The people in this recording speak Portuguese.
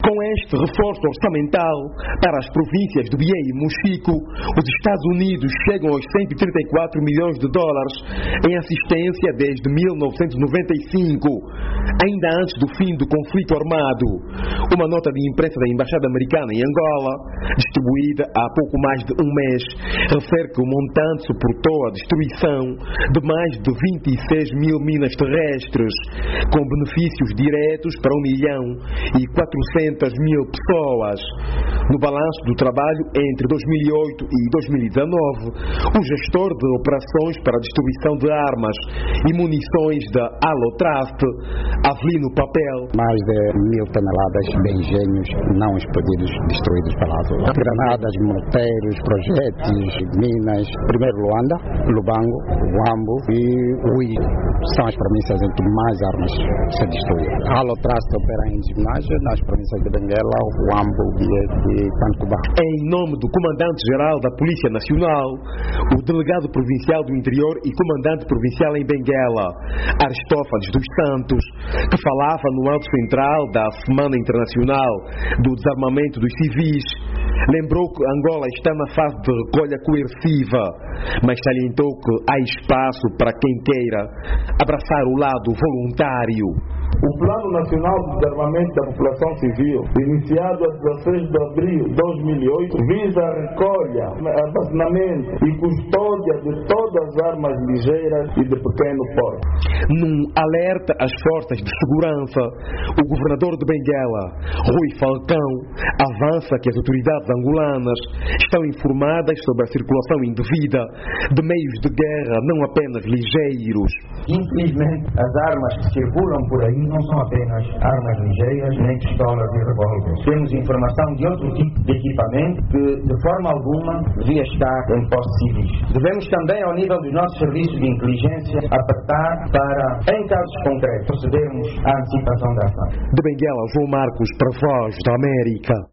Com este reforço orçamental para as províncias do Bié e Mochico, os Estados Unidos chegam aos 134 milhões de dólares em assistência desde 1995, ainda antes do fim do conflito armado. Uma nota de imprensa da Embaixada Americana em Angola, distribuída há pouco mais de um mês, refere que o montante suportou a destruição de mais de 26 mil minas terrestres, com benefícios diretos para 1.400.000 pessoas. No balanço do trabalho entre 2008 e 2019, o gestor de operações para a distribuição de armas e munições da Alotrust, Avelino Papel, mais de 1.000 toneladas de engenhos não explodidos destruídos pela Azul. Granadas, morteiros, projéteis, minas. Primeiro Luanda, Lubango, Huambo e Ui são as províncias em que mais armas se destruíram. A Alotrust opera em ginásio nas províncias de Benguela, Huambo e Tancubá. Em nome do Comandante-Geral da Polícia Nacional, o Delegado Provincial do Interior e Comandante Provincial em Benguela, Aristófanes dos Santos, que falava no Alto Central da Semana Internacional do Desarmamento dos Civis, lembrou que Angola está na fase de recolha coerciva, mas salientou que há espaço para quem queira abraçar o lado voluntário. O Plano Nacional de Desarmamento da População Civil, iniciado a 16 de abril de 2008, visa a recolha, armazenamento e custódia de todas as armas ligeiras e de pequeno porte. Num alerta às forças de segurança, o governador de Benguela, Rui Falcão, avança que as autoridades angolanas estão informadas sobre a circulação indevida de meios de guerra não apenas ligeiros. Infelizmente, as armas que circulam por aí não são apenas armas ligeiras, nem pistolas e revólveres. Temos informação de outro tipo de equipamento que, de forma alguma, devia estar em posse civis. Devemos também, ao nível dos nossos serviços de inteligência, apertar para, em casos concretos, procedermos à antecipação da ação. De Benguela, João Marcos, para a Voz da América.